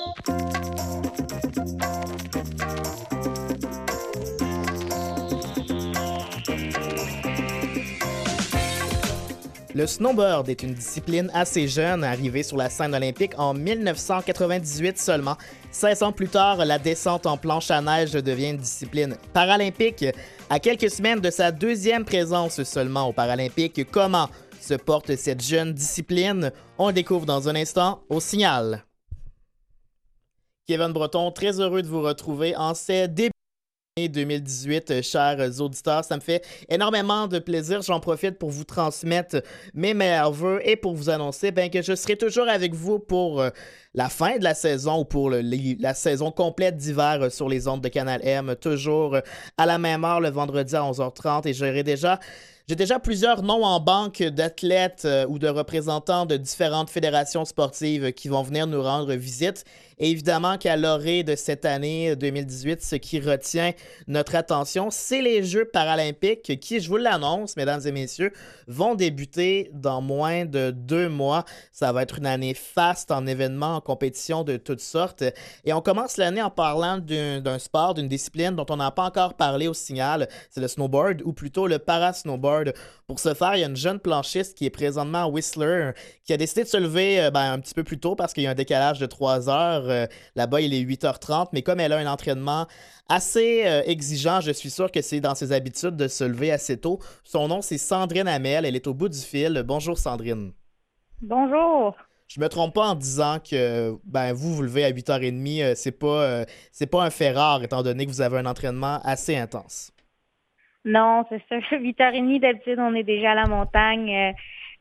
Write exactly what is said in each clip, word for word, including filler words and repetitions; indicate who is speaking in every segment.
Speaker 1: Le snowboard est une discipline assez jeune, arrivée sur la scène olympique en mille neuf cent quatre-vingt-dix-huit seulement. seize ans plus tard, la descente en planche à neige devient une discipline paralympique. À quelques semaines de sa deuxième présence seulement aux Paralympiques, comment se porte cette jeune discipline? On le découvre dans un instant au Signal. Kevin Breton, très heureux de vous retrouver en ces débuts deux mille dix-huit, chers auditeurs. Ça me fait énormément de plaisir. J'en profite pour vous transmettre mes meilleurs vœux et pour vous annoncer ben, que je serai toujours avec vous pour euh, la fin de la saison ou pour le, les, la saison complète d'hiver euh, sur les ondes de Canal M, toujours euh, à la même heure le vendredi à onze heures trente et j'aurai déjà J'ai déjà plusieurs noms en banque d'athlètes euh, ou de représentants de différentes fédérations sportives qui vont venir nous rendre visite. Et évidemment qu'à l'orée de cette année deux mille dix-huit, ce qui retient notre attention, c'est les Jeux paralympiques qui, je vous l'annonce, mesdames et messieurs, vont débuter dans moins de deux mois. Ça va être une année faste en événements, en compétitions de toutes sortes. Et on commence l'année en parlant d'un, d'un sport, d'une discipline dont on n'a pas encore parlé au Signal. C'est le snowboard, ou plutôt le parasnowboard. Pour ce faire, il y a une jeune planchiste qui est présentement à Whistler, qui a décidé de se lever euh, ben, un petit peu plus tôt parce qu'il y a un décalage de trois heures. Euh, là-bas, il est huit heures trente, mais comme elle a un entraînement assez euh, exigeant, je suis sûr que c'est dans ses habitudes de se lever assez tôt. Son nom, c'est Sandrine Hamel. Elle est au bout du fil. Bonjour, Sandrine.
Speaker 2: Bonjour.
Speaker 1: Je me trompe pas en disant que ben, vous vous levez à huit heures trente, euh, c'est pas, euh, c'est pas un fait rare étant donné que vous avez un entraînement assez intense.
Speaker 2: Non, c'est ça. huit heures trente, d'habitude, on est déjà à la montagne. Euh,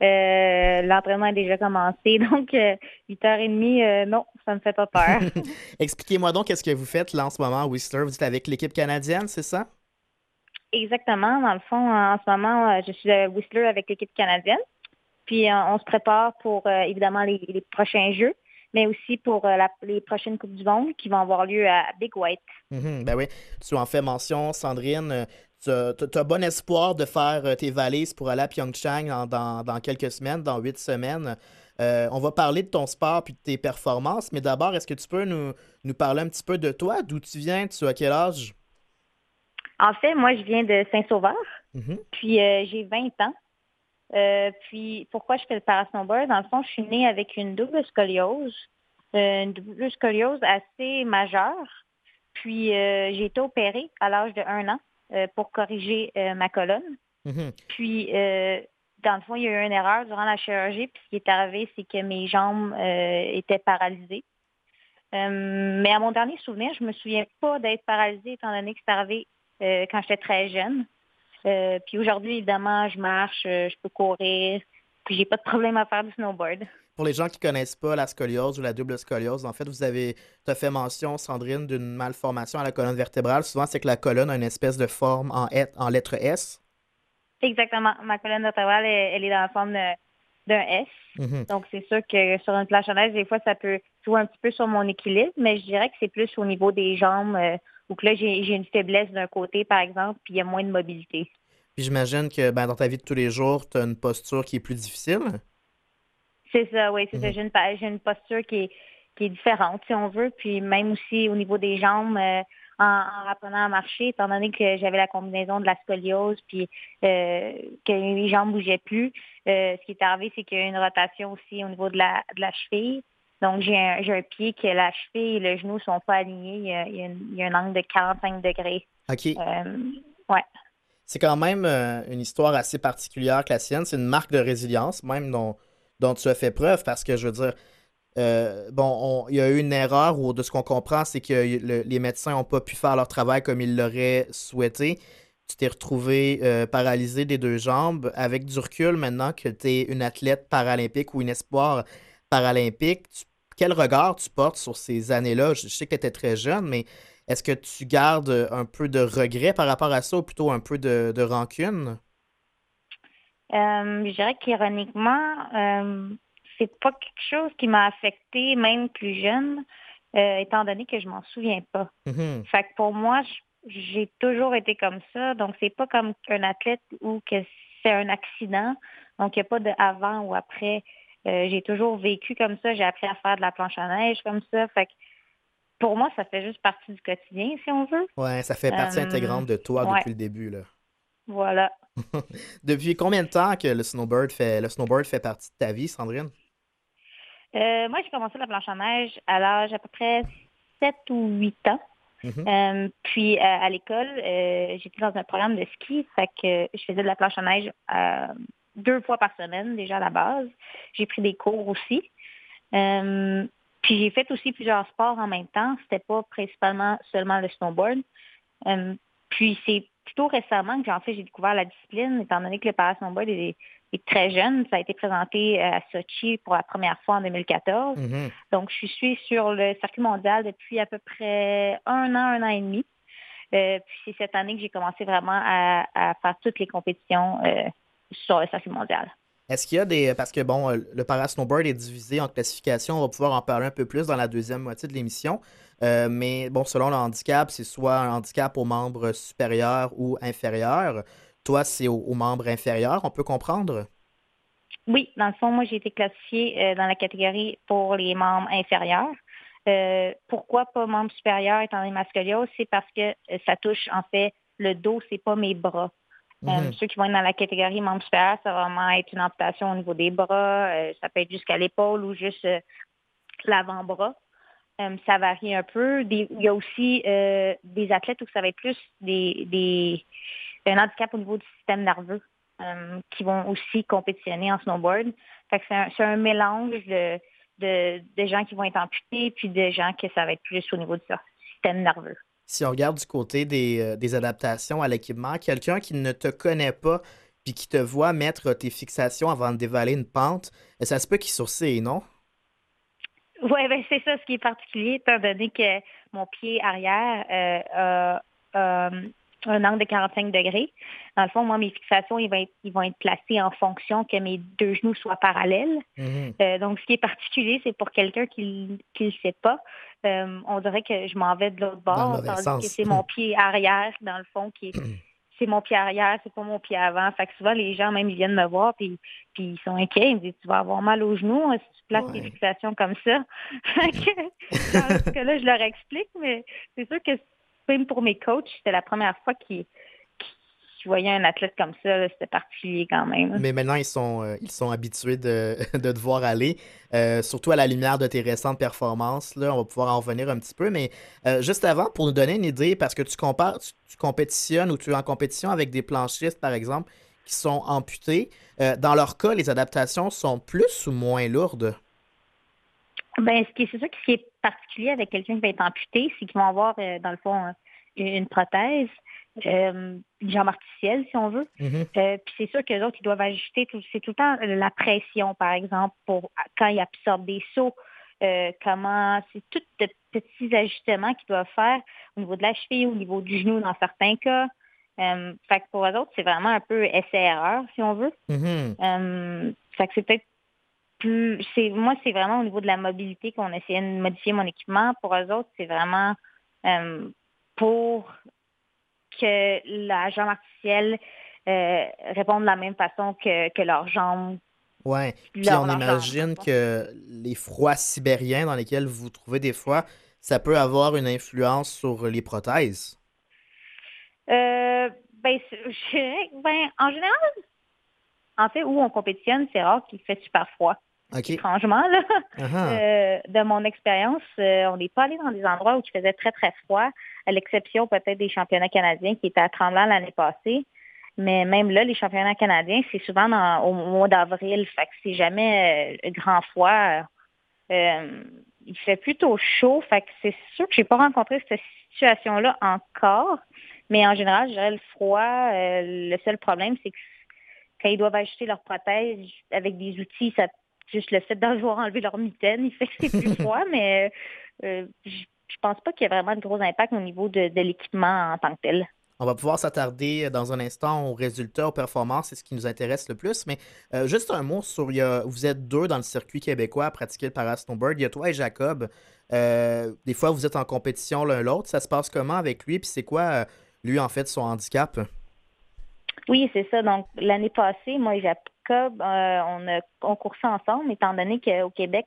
Speaker 2: euh, l'entraînement a déjà commencé. Donc, euh, huit heures trente, euh, non, ça me fait pas peur.
Speaker 1: Expliquez-moi donc qu'est-ce que vous faites là en ce moment à Whistler. Vous êtes avec l'équipe canadienne, c'est ça?
Speaker 2: Exactement. Dans le fond, en ce moment, euh, je suis à Whistler avec l'équipe canadienne. Puis, euh, on se prépare pour, euh, évidemment, les, les prochains Jeux, mais aussi pour euh, la- les prochaines Coupes du Monde qui vont avoir lieu à Big White.
Speaker 1: Mhm, ben oui, tu en fais mention, Sandrine. Euh, Tu as, t'as- bon espoir de faire euh, tes valises pour aller à Pyeongchang dans, dans- dans quelques semaines, dans huit semaines. Euh, on va parler de ton sport puis de tes performances, mais d'abord, est-ce que tu peux nous, nous parler un petit peu de toi? D'où tu viens? Tu as quel âge?
Speaker 2: En fait, moi, je viens de Saint-Sauveur,
Speaker 1: Mhm,
Speaker 2: puis euh, j'ai vingt ans. Euh, puis pourquoi je fais le parasnowboard? Dans le fond, je suis née avec une double scoliose, euh, une double scoliose assez majeure. Puis euh, j'ai été opérée à l'âge de un an euh, pour corriger euh, ma colonne.
Speaker 1: mhm.
Speaker 2: Puis euh, dans le fond, il y a eu une erreur durant la chirurgie. Puis ce qui est arrivé, c'est que mes jambes euh, étaient paralysées. Euh, mais à mon dernier souvenir, je me souviens pas d'être paralysée étant donné que c'est arrivé euh, quand j'étais très jeune. Euh, puis aujourd'hui, évidemment, je marche, euh, je peux courir, puis j'ai pas de problème à faire du snowboard.
Speaker 1: Pour les gens qui connaissent pas la scoliose ou la double scoliose, en fait, vous avez, tu as fait mention, Sandrine, d'une malformation à la colonne vertébrale. Souvent, c'est que la colonne a une espèce de forme en, et- en lettre S.
Speaker 2: Exactement. Ma colonne vertébrale, elle, elle est dans la forme de- d'un S.
Speaker 1: Mhm.
Speaker 2: Donc, c'est sûr que sur une planche à neige, des fois, ça peut jouer un petit peu sur mon équilibre, mais je dirais que c'est plus au niveau des jambes, euh, où que là, j'ai j'ai une faiblesse d'un côté, par exemple, puis il y a moins de mobilité.
Speaker 1: Puis j'imagine que ben, dans ta vie de tous les jours, tu as une posture qui est plus difficile.
Speaker 2: C'est ça, oui, c'est ça.
Speaker 1: Mhm.
Speaker 2: J'ai une, pa- j'ai une posture qui est, qui est différente, si on veut. Puis même aussi au niveau des jambes, euh, en, en apprenant à marcher, étant donné que j'avais la combinaison de la scoliose, puis euh, que les jambes bougeaient plus, euh, ce qui est arrivé, c'est qu'il y a eu une rotation aussi au niveau de la, de la cheville. Donc, j'ai un, j'ai un pied que la cheville et le genou sont pas alignés. Il y a, il y a, une- il y a un angle de quarante-cinq degrés.
Speaker 1: OK.
Speaker 2: Euh, ouais.
Speaker 1: C'est quand même euh, une histoire assez particulière que la sienne. C'est une marque de résilience, même dont, dont tu as fait preuve, parce que je veux dire, euh, bon, on- il y a eu une erreur, ou de ce qu'on comprend, c'est que le- les médecins n'ont pas pu faire leur travail comme ils l'auraient souhaité. Tu t'es retrouvé euh, paralysé des deux jambes. Avec du recul, maintenant que tu es une athlète paralympique ou une espoir paralympique, tu- quel regard tu portes sur ces années-là? Je, je sais que tu étais très jeune, mais est-ce que tu gardes un peu de regret par rapport à ça ou plutôt un peu de, de rancune?
Speaker 2: Euh, je dirais qu'ironiquement, euh, c'est pas quelque chose qui m'a affectée même plus jeune, euh, étant donné que je m'en souviens pas.
Speaker 1: Mhm.
Speaker 2: Fait que pour moi, j- j'ai toujours été comme ça. Donc c'est pas comme un athlète ou que c'est un accident. Donc il n'y a pas de avant ou après. Euh, j'ai toujours vécu comme ça. J'ai appris à faire de la planche à neige comme ça. Fait que pour moi, ça fait juste partie du quotidien, si on veut.
Speaker 1: Ouais, ça fait partie
Speaker 2: Euh,
Speaker 1: intégrante de toi
Speaker 2: ouais,
Speaker 1: depuis le début, là.
Speaker 2: voilà.
Speaker 1: Depuis combien de temps que le snowboard fait, le snowboard fait partie de ta vie, Sandrine?
Speaker 2: Euh, moi, j'ai commencé la planche à neige à l'âge à peu près sept ou huit ans.
Speaker 1: Mhm.
Speaker 2: Euh, puis euh, à l'école, euh, j'étais dans un programme de ski, fait que je faisais de la planche à neige euh, deux fois par semaine déjà à la base. J'ai pris des cours aussi. Euh, puis j'ai fait aussi plusieurs sports en même temps. C'était pas principalement seulement le snowboard. Euh, puis c'est plutôt récemment que en fait j'ai découvert la discipline, étant donné que le parasnowboard est, est très jeune. Ça a été présenté euh, à Sochi pour la première fois en deux mille quatorze.
Speaker 1: Mhm.
Speaker 2: Donc je suis sur le circuit mondial depuis à peu près un an, un an et demi. Euh, puis c'est cette année que j'ai commencé vraiment à, à faire toutes les compétitions euh, sur le circuit mondial.
Speaker 1: Est-ce qu'il y a des... Parce que, bon, euh, le parasnowboard est divisé en classifications. On va pouvoir en parler un peu plus dans la deuxième moitié de l'émission. Euh, mais, bon, selon le handicap, c'est soit un handicap aux membres supérieurs ou inférieurs. Toi, c'est aux, aux membres inférieurs, on peut comprendre?
Speaker 2: Oui, dans le fond, moi, j'ai été classifiée euh, dans la catégorie pour les membres inférieurs. Euh, pourquoi pas membre supérieur étant donné ma scoliose? C'est parce que euh, ça touche, en fait, le dos, c'est pas mes bras. Euh,
Speaker 1: Mhm.
Speaker 2: ceux qui vont être dans la catégorie membre supérieur, ça va vraiment être une amputation au niveau des bras. Euh, ça peut être jusqu'à l'épaule ou juste euh, l'avant-bras. Euh, ça varie un peu. Des- il y a aussi euh, des athlètes où ça va être plus des, des un handicap au niveau du système nerveux euh, qui vont aussi compétitionner en snowboard. Fait que c'est un, c'est un mélange de, de, de gens qui vont être amputés puis de gens que ça va être plus au niveau du système nerveux.
Speaker 1: Si on regarde du côté des, euh, des adaptations à l'équipement, quelqu'un qui ne te connaît pas puis qui te voit mettre tes fixations avant de dévaler une pente, euh, ça se peut qu'il sourcille, non?
Speaker 2: Oui, ben c'est ça ce qui est particulier, étant donné que mon pied arrière euh, a euh, un angle de quarante-cinq degrés. Dans le fond, moi, mes fixations, ils vont être, ils vont être placées en fonction que mes deux genoux soient parallèles.
Speaker 1: Mhm.
Speaker 2: Euh, donc, ce qui est particulier, c'est pour quelqu'un qui ne le sait pas, euh, on dirait que je m'en vais de l'autre
Speaker 1: Dans le
Speaker 2: bord,
Speaker 1: mauvais
Speaker 2: tandis que
Speaker 1: sens.
Speaker 2: c'est mon pied arrière, dans le fond, qui est c'est mon pied arrière, c'est pas mon pied avant. Fait que souvent, les gens, même, ils viennent me voir, puis, puis ils sont inquiets. Ils me disent, tu vas avoir mal aux genoux hein, si tu places tes
Speaker 1: Ouais.
Speaker 2: fixations comme ça. Fait que, dans ce cas-là, je leur explique, mais c'est sûr que même pour mes coachs, c'était la première fois qu'ils qu'ils voyaient un athlète comme ça. Là, c'était particulier quand même.
Speaker 1: Mais maintenant, ils sont, euh, ils sont habitués de, de te voir aller, euh, surtout à la lumière de tes récentes performances. Là, on va pouvoir en revenir un petit peu. Mais euh, juste avant, pour nous donner une idée, parce que tu compares, tu, tu compétitionnes ou tu es en compétition avec des planchistes, par exemple, qui sont amputés. Euh, dans leur cas, les adaptations sont plus ou moins lourdes?
Speaker 2: Ben, ce qui est, c'est sûr que ce qui est particulier avec quelqu'un qui va être amputé, c'est qu'ils vont avoir, euh, dans le fond, euh, une prothèse, euh, une jambe artificielle, si on veut.
Speaker 1: Mhm.
Speaker 2: Euh, puis c'est sûr que les autres, ils doivent ajuster, tout, c'est tout le temps la pression, par exemple, pour quand ils absorbent des sauts, euh, comment, c'est tous de petits ajustements qu'ils doivent faire au niveau de la cheville, au niveau du genou dans certains cas. Euh, fait que pour eux autres, c'est vraiment un peu essai-erreur, si on veut.
Speaker 1: Mhm.
Speaker 2: Euh, fait que c'est peut-être plus, c'est, moi, c'est vraiment au niveau de la mobilité qu'on essayait de modifier mon équipement. Pour eux autres, c'est vraiment euh, pour que la jambe artificielle euh, réponde de la même façon que, que leurs jambes,
Speaker 1: Ouais. Puis
Speaker 2: leur,
Speaker 1: on
Speaker 2: leurs jambes, dans le
Speaker 1: imagine
Speaker 2: fond.
Speaker 1: que les froids sibériens dans lesquels vous vous trouvez des fois, ça peut avoir une influence sur les prothèses.
Speaker 2: Euh, ben, c'est- je dirais que, ben, en général, en fait, où on compétitionne, c'est rare qu'il fait super froid.
Speaker 1: OK.
Speaker 2: Étrangement, là.
Speaker 1: Ah ah.
Speaker 2: Euh, de mon expérience, euh, on n'est pas allé dans des endroits où il faisait très, très froid, à l'exception peut-être des championnats canadiens qui étaient à Tremblant l'année passée. Mais même là, les championnats canadiens, c'est souvent dans- au mois d'avril. Fait que c'est jamais euh, grand froid. Euh, il fait plutôt chaud. Fait que c'est sûr que j'ai pas rencontré cette situation-là encore. Mais en général, je dirais le froid. Euh, le seul problème, c'est que quand ils doivent ajuster leur prothèse avec des outils, ça juste le fait d'avoir enlevé leur mitaine, il fait que c'est plus froid, mais euh, je je pense pas qu'il y a vraiment de gros impact au niveau de, de l'équipement en tant que tel.
Speaker 1: On va pouvoir s'attarder dans un instant aux résultats, aux performances, c'est ce qui nous intéresse le plus. Mais euh, juste un mot sur, il y a- vous êtes deux dans le circuit québécois à pratiquer le parasnowboard. Il y a toi et Jacob. Euh, des fois, vous êtes en compétition l'un l'autre. Ça se passe comment avec lui? Puis c'est quoi, euh, lui, en fait, son handicap?
Speaker 2: Oui, c'est ça. Donc, l'année passée, moi et Jacob, euh, on a concursé ensemble, étant donné qu'au Québec,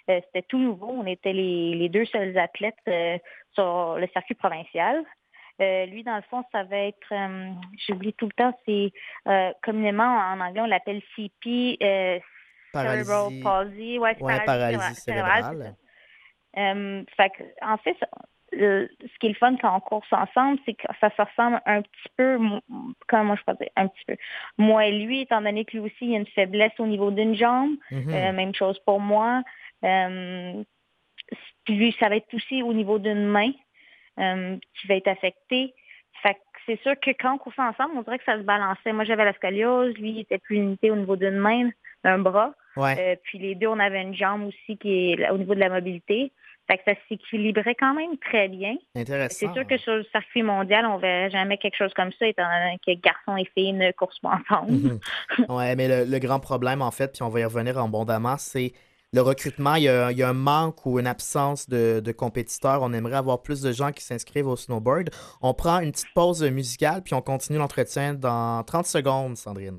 Speaker 2: Euh, c'était tout nouveau. On était les, les deux seuls athlètes euh, sur le circuit provincial. Euh, lui, dans le fond, ça va être, euh, j'oublie tout le temps, c'est euh, communément en anglais, on l'appelle C P, euh, Cerebral
Speaker 1: Paralysie.
Speaker 2: Palsy. Ouais, c'est
Speaker 1: Ouais,
Speaker 2: paralysie
Speaker 1: paralysie
Speaker 2: céré- cérébrale, c'est ça.
Speaker 1: cérébrale.
Speaker 2: Euh, fait que, en fait, ça- le- ce qui est le fun quand on course ensemble, c'est que ça se ressemble un petit peu, mo- comment je peux dire, un petit peu. Moi et lui, étant donné que lui aussi, il a une faiblesse au niveau d'une jambe, euh,
Speaker 1: Mhm.
Speaker 2: même chose pour moi. Euh, puis lui, ça va être aussi au niveau d'une main euh, qui va être affectée. Fait que c'est sûr que quand on coursait ensemble, on dirait que ça se balançait. Moi, j'avais la scoliose, lui, il était plus limité au niveau d'une main, d'un bras.
Speaker 1: Ouais,
Speaker 2: Euh, puis les deux, on avait une jambe aussi qui est là- au niveau de la mobilité. Fait que ça s'équilibrait quand même très bien. C'est sûr que
Speaker 1: intéressant.
Speaker 2: sur le circuit mondial, on verrait jamais quelque chose comme ça, étant donné que garçons et filles ne courent pas ensemble.
Speaker 1: Mhm. Ouais, mais le, le grand problème, en fait, puis on va y revenir abondamment, c'est le recrutement. Il y a, il y a un manque ou une absence de, de compétiteurs. On aimerait avoir plus de gens qui s'inscrivent au snowboard. On prend une petite pause musicale, puis on continue l'entretien dans trente secondes, Sandrine.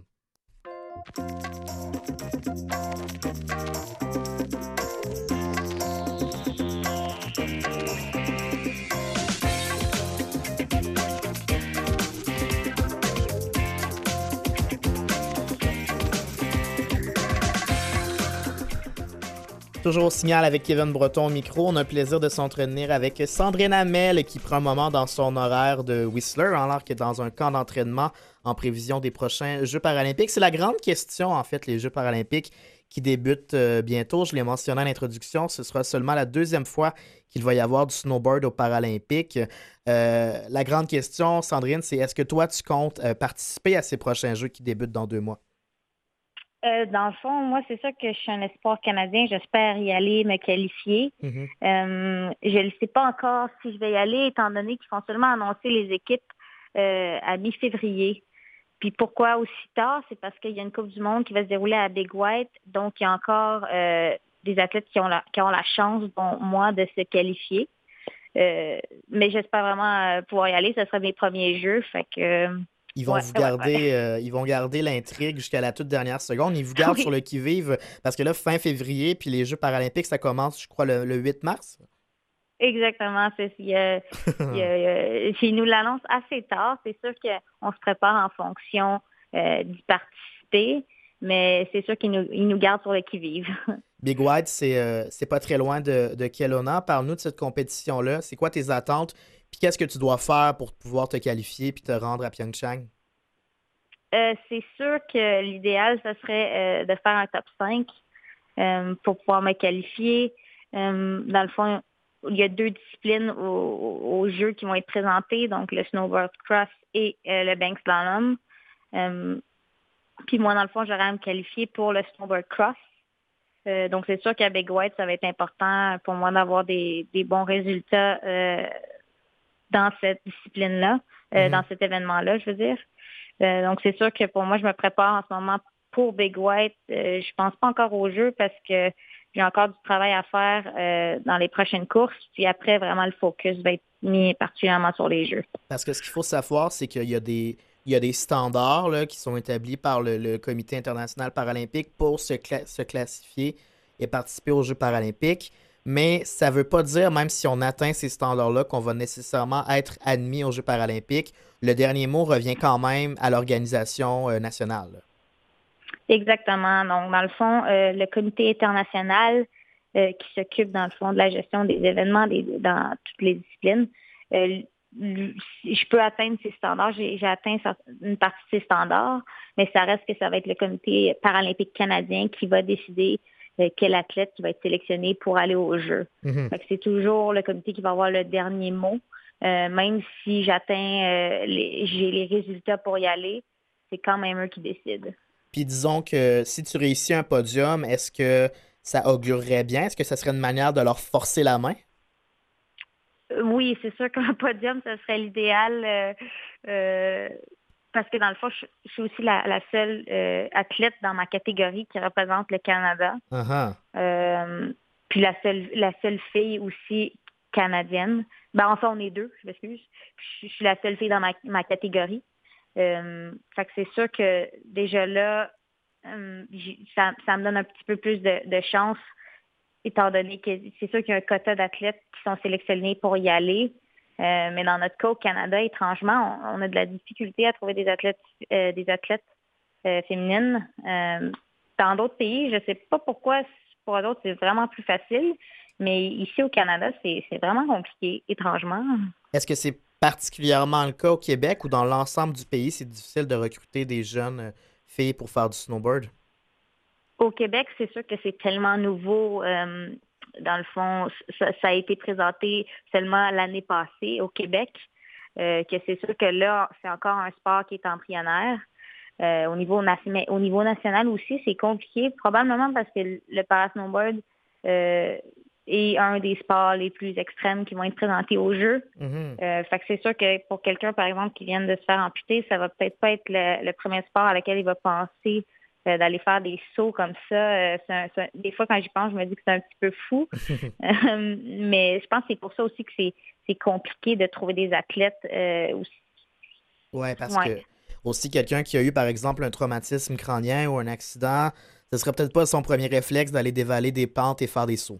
Speaker 1: Toujours au signal avec Kevin Breton au micro. On a le plaisir de s'entretenir avec Sandrine Hamel qui prend un moment dans son horaire de Whistler, alors qu'elle est dans un camp d'entraînement en prévision des prochains Jeux paralympiques. C'est la grande question, en fait, les Jeux paralympiques qui débutent euh, bientôt. Je l'ai mentionné en introduction, ce sera seulement la deuxième fois qu'il va y avoir du snowboard aux Paralympiques. Euh, la grande question, Sandrine, c'est est-ce que toi, tu comptes euh, participer à ces prochains Jeux qui débutent dans deux mois?
Speaker 2: Euh, dans le fond, moi, c'est sûr que je suis un espoir canadien. J'espère y aller, me qualifier.
Speaker 1: Mhm.
Speaker 2: Euh, je ne sais pas encore si je vais y aller, étant donné qu'ils font seulement annoncer les équipes euh, à mi-février. Puis pourquoi aussi tard? C'est parce qu'il y a une Coupe du Monde qui va se dérouler à Big White. Donc, il y a encore euh, des athlètes qui ont la, qui ont la chance, dont moi, de se qualifier. Euh, mais j'espère vraiment euh, pouvoir y aller. Ce sera mes premiers jeux. Fait que, euh,
Speaker 1: Ils vont
Speaker 2: ouais,
Speaker 1: vous
Speaker 2: ouais, ouais.
Speaker 1: garder, euh, ils vont garder l'intrigue jusqu'à la toute dernière seconde. Ils vous gardent sur
Speaker 2: Oui,
Speaker 1: le qui-vive parce que là, fin février, puis les Jeux paralympiques, ça commence, je crois, le, le huit mars.
Speaker 2: exactement. C'est, il y a- il y a- il y a- ils nous l'annoncent assez tard. C'est sûr qu'on se prépare en fonction euh, d'y participer, mais c'est sûr qu'ils nous, ils nous gardent sur le qui-vive.
Speaker 1: Big White, c'est euh, c'est pas très loin de, de Kelowna. Parle-nous de cette compétition-là. C'est quoi tes attentes? Puis qu'est-ce que tu dois faire pour pouvoir te qualifier puis te rendre à Pyeongchang?
Speaker 2: Euh, c'est sûr que l'idéal, ce serait euh, de faire un top cinq euh, pour pouvoir me qualifier. Euh, dans le fond, il y a deux disciplines au- aux Jeux qui vont être présentées, donc le snowboard cross et euh, le bank slalom. Euh, Puis moi, dans le fond, j'aurais à me qualifier pour le snowboard cross. Euh, donc, c'est sûr qu'à Big White, ça va être important pour moi d'avoir des, des bons résultats euh, dans cette discipline-là, euh,
Speaker 1: Mhm.
Speaker 2: dans cet événement-là, je veux dire. Euh, donc, c'est sûr que pour moi, je me prépare en ce moment pour Big White. Euh, je pense pas encore au jeu parce que j'ai encore du travail à faire euh, dans les prochaines courses. Puis après, vraiment, le focus va être mis particulièrement sur les jeux.
Speaker 1: Parce que ce qu'il faut savoir, c'est qu'il y a des, il y a des standards là, qui sont établis par le, le Comité international paralympique pour se, cla- se classifier et participer aux Jeux paralympiques. Mais ça ne veut pas dire, même si on atteint ces standards-là, qu'on va nécessairement être admis aux Jeux paralympiques. Le dernier mot revient quand même à l'organisation euh, nationale.
Speaker 2: Exactement. Donc, dans le fond, euh, le comité international euh, qui s'occupe, dans le fond, de la gestion des événements des- dans toutes les disciplines, euh, lui- si je peux atteindre ces standards. J'ai j'ai atteint cer- une partie de ces standards, mais ça reste que ça va être le comité paralympique canadien qui va décider euh, quel athlète qui va être sélectionné pour aller aux Jeux.
Speaker 1: Mhm.
Speaker 2: Fait que c'est toujours le comité qui va avoir le dernier mot. Euh, même si j'atteins, euh, les- j'ai les résultats pour y aller, c'est quand même eux qui décident.
Speaker 1: Puis disons que si tu réussis un podium, est-ce que ça augurerait bien? Est-ce que ça serait une manière de leur forcer la main?
Speaker 2: Euh, Oui, c'est sûr qu'un podium, ce serait l'idéal. euh, euh, parce que dans le fond, je, je suis aussi la, la seule euh, athlète dans ma catégorie qui représente le Canada.
Speaker 1: Ah ah.
Speaker 2: Euh, puis la seule la seule fille aussi canadienne. Ben enfin, on est deux, je m'excuse. Je, je suis la seule fille dans ma, ma catégorie. Euh, fait que c'est sûr que déjà là, euh, j'ai- ça, ça me donne un petit peu plus de, de chance étant donné que c'est sûr qu'il y a un quota d'athlètes qui sont sélectionnés pour y aller. Euh, mais dans notre cas, au Canada, étrangement, on, on a de la difficulté à trouver des athlètes euh, des athlètes euh, féminines. Euh, dans d'autres pays, je ne sais pas pourquoi pour eux autres, c'est vraiment plus facile. Mais ici au Canada, c'est, c'est vraiment compliqué, étrangement.
Speaker 1: Est-ce que c'est particulièrement le cas au Québec ou dans l'ensemble du pays, c'est difficile de recruter des jeunes euh, filles pour faire du snowboard?
Speaker 2: Au Québec, c'est sûr que c'est tellement nouveau. Euh, dans le fond, ça, ça a été présenté seulement l'année passée au Québec, euh, que c'est sûr que là, c'est encore un sport qui est embryonnaire. Euh, au niveau nation- au niveau national aussi, c'est compliqué, probablement parce que le parasnowboard euh, est un des sports les plus extrêmes qui vont être présentés aux Jeux.
Speaker 1: Mhm.
Speaker 2: Euh, fait que c'est sûr que pour quelqu'un, par exemple, qui vient de se faire amputer, ça va peut-être pas être le, le premier sport à lequel il va penser euh, d'aller faire des sauts comme ça. Euh, c'est un- c'est un- des fois, quand j'y pense, je me dis que c'est un petit peu fou. Euh, mais je pense que c'est pour ça aussi que c'est, c'est compliqué de trouver des athlètes euh, aussi.
Speaker 1: Ouais, parce
Speaker 2: Ouais.
Speaker 1: que aussi quelqu'un qui a eu, par exemple, un traumatisme crânien ou un accident, ce serait peut-être pas son premier réflexe d'aller dévaler des pentes et faire des sauts.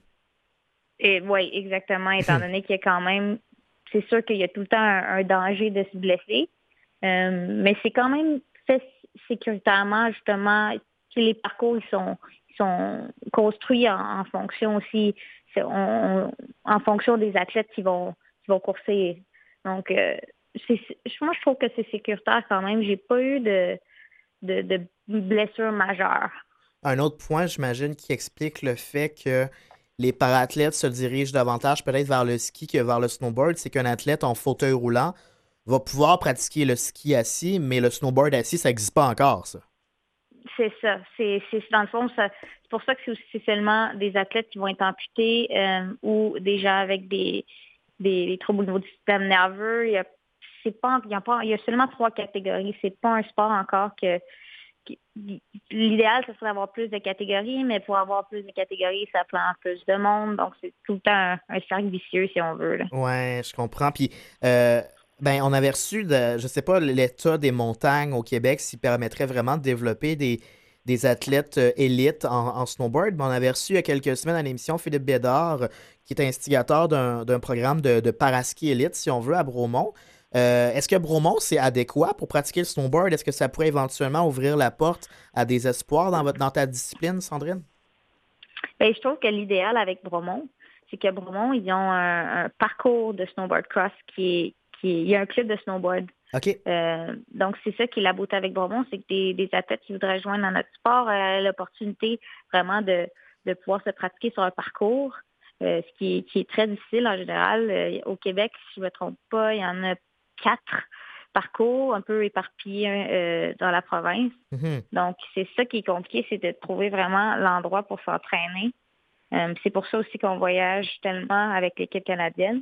Speaker 2: Et oui, exactement, étant donné qu'il y a quand même, c'est sûr qu'il y a tout le temps un, un danger de se blesser, euh, mais c'est quand même fait sécuritairement, justement, que les parcours ils sont, ils sont construits en, en fonction aussi, c'est- on- en fonction des athlètes qui vont, qui vont courser. Donc, euh, c'est, c'est- moi, je trouve que c'est sécuritaire quand même. J'ai pas eu de, de, de blessures majeures.
Speaker 1: Un autre point, j'imagine, qui explique le fait que les parathlètes se dirigent davantage peut-être vers le ski que vers le snowboard, c'est qu'un athlète en fauteuil roulant va pouvoir pratiquer le ski assis, mais le snowboard assis, ça n'existe pas encore, ça.
Speaker 2: C'est ça. C'est, c'est dans le fond, ça, c'est pour ça que c'est aussi seulement des athlètes qui vont être amputés euh, ou des gens avec des, des, des troubles au niveau du système nerveux. Il y a, c'est pas, il y a pas, il y a seulement trois catégories. C'est pas un sport encore que, qui- l'idéal, ce serait d'avoir plus de catégories, mais pour avoir plus de catégories, ça prend plus de monde. Donc, c'est tout le temps un, un cercle vicieux, si on veut, là.
Speaker 1: Ouais, je comprends. Puis, euh, ben, on avait reçu, de, je sais pas, l'état des montagnes au Québec, s'il permettrait vraiment de développer des, des athlètes euh, élites en, en snowboard. Mais on avait reçu il y a quelques semaines à l'émission Philippe Bédard, qui est instigateur d'un d'un programme de, de paraski élite, si on veut, à Bromont. Euh, est-ce que Bromont, c'est adéquat pour pratiquer le snowboard? Est-ce que ça pourrait éventuellement ouvrir la porte à des espoirs dans votre, dans ta discipline, Sandrine?
Speaker 2: Ben, je trouve que l'idéal avec Bromont, c'est que Bromont, ils ont un, un parcours de snowboard cross qui est, qui est, il y a un club de snowboard.
Speaker 1: OK.
Speaker 2: Euh, donc, c'est ça qui est la beauté avec Bromont, c'est que des, des athlètes qui voudraient joindre dans notre sport aient l'opportunité vraiment de, de pouvoir se pratiquer sur un parcours, euh, ce qui est, qui est très difficile en général. Euh, au Québec, si je ne me trompe pas, il y en a quatre parcours un peu éparpillés euh, dans la province.
Speaker 1: Mhm.
Speaker 2: Donc, c'est ça qui est compliqué, c'est de trouver vraiment l'endroit pour s'entraîner. Euh, c'est pour ça aussi qu'on voyage tellement avec l'équipe canadienne.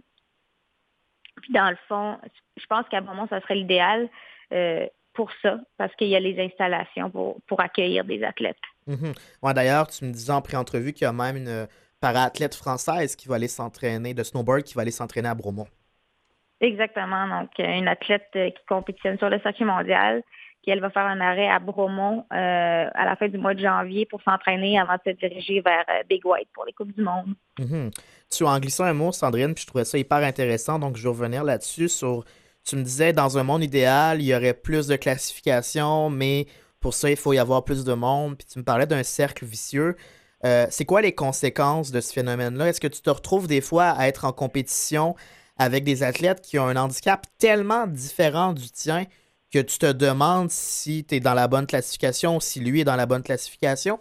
Speaker 2: Puis dans le fond, je pense qu'à un moment, ça serait l'idéal euh, pour ça, parce qu'il y a les installations pour, pour accueillir des athlètes.
Speaker 1: Mhm. Ouais, d'ailleurs, tu me disais en pré-entrevue qu'il y a même une para-athlète française qui va aller s'entraîner, de snowboard, qui va aller s'entraîner à Bromont.
Speaker 2: Exactement. Donc, euh, une athlète euh, qui compétitionne sur le circuit mondial, qui elle va faire un arrêt à Bromont euh, à la fin du mois de janvier pour s'entraîner avant de se diriger vers euh, Big White pour les Coupes du Monde.
Speaker 1: Mhm. Tu as en glissé un mot, Sandrine, puis je trouvais ça hyper intéressant, donc je vais revenir là-dessus sur, tu me disais, dans un monde idéal, il y aurait plus de classifications, mais pour ça, il faut y avoir plus de monde, puis tu me parlais d'un cercle vicieux. Euh, c'est quoi les conséquences de ce phénomène-là? Est-ce que tu te retrouves des fois à être en compétition avec des athlètes qui ont un handicap tellement différent du tien que tu te demandes si tu es dans la bonne classification ou si lui est dans la bonne classification?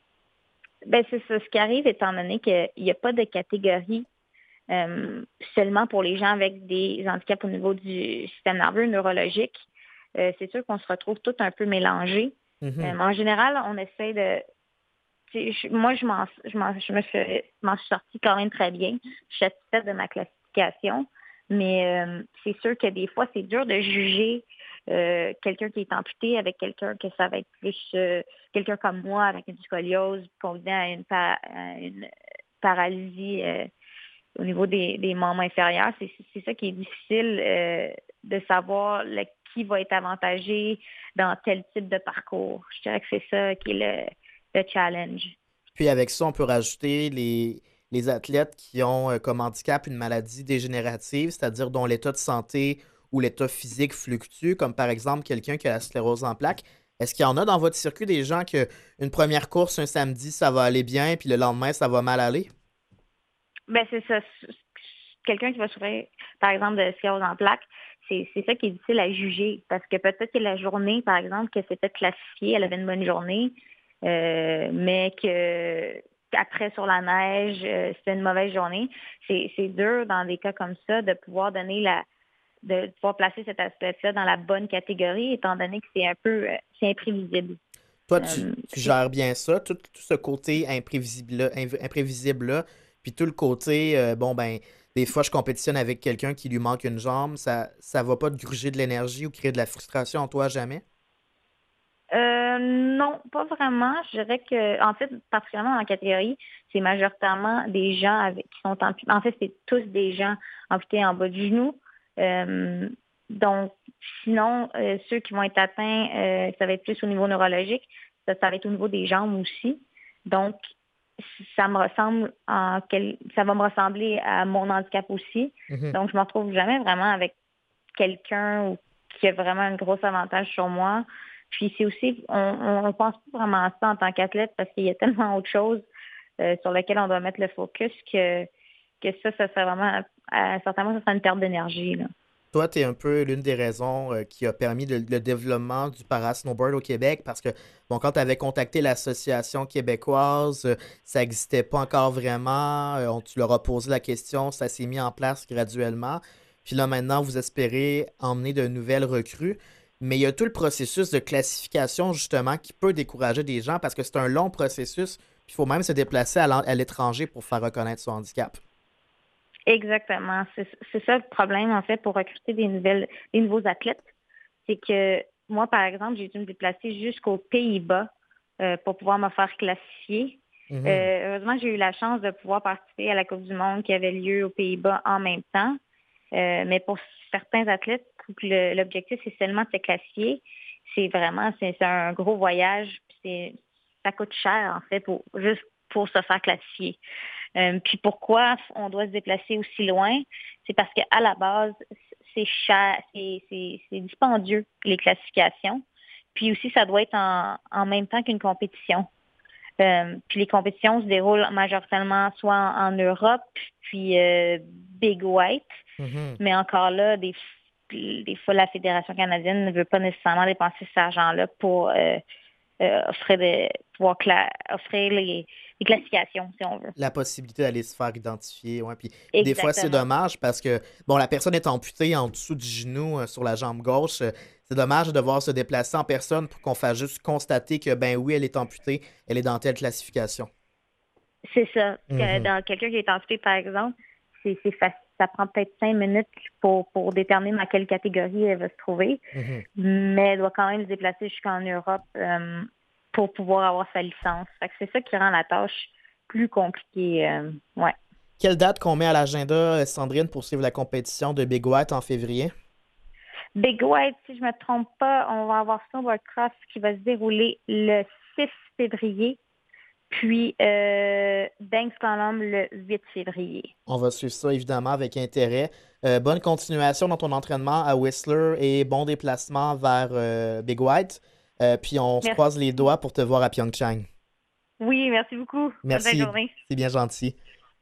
Speaker 2: Ben c'est ça. Ce qui arrive, étant donné qu'il n'y a pas de catégorie euh, seulement pour les gens avec des handicaps au niveau du système nerveux neurologique, euh, c'est sûr qu'on se retrouve tout un peu mélangés. Euh,
Speaker 1: Mhm.
Speaker 2: mais en général, on essaie de... tu sais, je- Moi, je m'en, je m'en, je me suis, m'en suis sortie quand même très bien. Je suis satisfaite de ma classification. Mais euh, c'est sûr que des fois, c'est dur de juger euh, quelqu'un qui est amputé avec quelqu'un que ça va être plus euh, quelqu'un comme moi avec une scoliose combiné à une, pa- à une paralysie euh, au niveau des, des membres inférieurs. C'est, c'est ça qui est difficile euh, de savoir le- qui va être avantagé dans tel type de parcours. Je dirais que c'est ça qui est le, le challenge.
Speaker 1: Puis avec ça, on peut rajouter les, les athlètes qui ont euh, comme handicap une maladie dégénérative, c'est-à-dire dont l'état de santé ou l'état physique fluctue, comme par exemple quelqu'un qui a la sclérose en plaques. Est-ce qu'il y en a dans votre circuit des gens que une première course un samedi, ça va aller bien, puis le lendemain, ça va mal aller?
Speaker 2: Ben c'est ça. Quelqu'un qui va souffrir, par exemple, de sclérose en plaques, c'est c'est ça qui est difficile à juger. Parce que peut-être que la journée, par exemple, que c'était classifié, elle avait une bonne journée, euh, mais que après sur la neige, euh, c'était une mauvaise journée. C'est c'est dur dans des cas comme ça de pouvoir donner la de pouvoir placer cet aspect-là dans la bonne catégorie, étant donné que c'est un peu euh, c'est imprévisible.
Speaker 1: Toi, tu,
Speaker 2: Euh,
Speaker 1: tu
Speaker 2: c'est-
Speaker 1: gères bien ça, tout, tout ce côté imprévisible-là, inv- imprévisible-là, puis tout le côté, euh, bon, ben, des fois, je compétitionne avec quelqu'un qui lui manque une jambe, ça ça va pas te gruger de l'énergie ou créer de la frustration en toi, jamais?
Speaker 2: euh, non, pas vraiment. Je dirais que, en fait, particulièrement dans la catégorie, c'est majoritairement des gens avec, qui sont amputés. En fait, c'est tous des gens amputés en bas du genou. Euh, donc, sinon, euh, ceux qui vont être atteints, euh, ça va être plus au niveau neurologique. Ça, ça va être au niveau des jambes aussi. Donc, ça me ressemble en quel... ça va me ressembler à mon handicap aussi.
Speaker 1: Mhm.
Speaker 2: Donc, je me retrouve jamais vraiment avec quelqu'un ou qui a vraiment un gros avantage sur moi. Puis c'est aussi, on ne pense pas vraiment à ça en tant qu'athlète parce qu'il y a tellement autre chose euh, sur lesquelles on doit mettre le focus que, que ça, ça serait vraiment, euh, certainement, ça serait une perte d'énergie, là.
Speaker 1: Toi, tu es un peu l'une des raisons euh, qui a permis le, le développement du para-snowboard au Québec parce que, bon, quand tu avais contacté l'association québécoise, euh, ça n'existait pas encore vraiment. euh, on, tu leur as posé la question, ça s'est mis en place graduellement. Puis là, maintenant, vous espérez emmener de nouvelles recrues. Mais il y a tout le processus de classification, justement, qui peut décourager des gens parce que c'est un long processus. Puis il faut même se déplacer à l'en- à l'étranger pour faire reconnaître son handicap.
Speaker 2: Exactement. C'est c'est ça le problème, en fait, pour recruter des nouvelles, des nouveaux athlètes. C'est que moi, par exemple, j'ai dû me déplacer jusqu'aux Pays-Bas euh, pour pouvoir me faire classifier.
Speaker 1: Mhm.
Speaker 2: Euh, heureusement, j'ai eu la chance de pouvoir participer à la Coupe du Monde qui avait lieu aux Pays-Bas en même temps. Euh, mais pour certains athlètes, où le- l'objectif, c'est seulement de se classifier. C'est vraiment, c'est c'est un gros voyage. Puis c'est- ça coûte cher, en fait, pour, juste pour se faire classifier. Euh, puis pourquoi on doit se déplacer aussi loin? C'est parce qu'à la base, c'est cher, c'est c'est- c'est dispendieux, les classifications. Puis aussi, ça doit être en, en même temps qu'une compétition. Euh, puis les compétitions se déroulent majoritairement soit en, en Europe, puis euh, Big White.
Speaker 1: Mhm.
Speaker 2: Mais encore là, des, des fois, la Fédération canadienne ne veut pas nécessairement dépenser cet argent-là pour euh, euh, offrir, des, pouvoir cla- offrir les, les classifications, si on veut.
Speaker 1: La possibilité d'aller se faire identifier. Ouais. Puis, puis des fois, c'est
Speaker 2: Exactement.
Speaker 1: dommage parce que, bon, la personne est amputée en dessous du genou euh, sur la jambe gauche. Euh, C'est dommage de devoir se déplacer en personne pour qu'on fasse juste constater que, ben oui, elle est amputée, elle est dans telle classification.
Speaker 2: C'est ça. Que
Speaker 1: Mhm.
Speaker 2: dans quelqu'un qui est amputé, par exemple, c'est c'est facile. Ça prend peut-être cinq minutes pour, pour déterminer dans quelle catégorie elle va se trouver,
Speaker 1: Mhm.
Speaker 2: mais elle doit quand même se déplacer jusqu'en Europe euh, pour pouvoir avoir sa licence. Fait que c'est ça qui rend la tâche plus compliquée. euh, ouais.
Speaker 1: Quelle date qu'on met à l'agenda, euh, Sandrine, pour suivre la compétition de Big White en février?
Speaker 2: Big White, si je ne me trompe pas, on va avoir Snowboard Cross qui va se dérouler le six février, puis euh, Banks Slalom le huit février.
Speaker 1: On va suivre ça évidemment avec intérêt. Euh, bonne continuation dans ton entraînement à Whistler et bon déplacement vers euh, Big White. Euh, puis on se
Speaker 2: Merci.
Speaker 1: croise les doigts pour te voir à Pyeongchang.
Speaker 2: Oui, merci beaucoup. Bonne fin de
Speaker 1: Merci,
Speaker 2: journée.
Speaker 1: c'est bien gentil.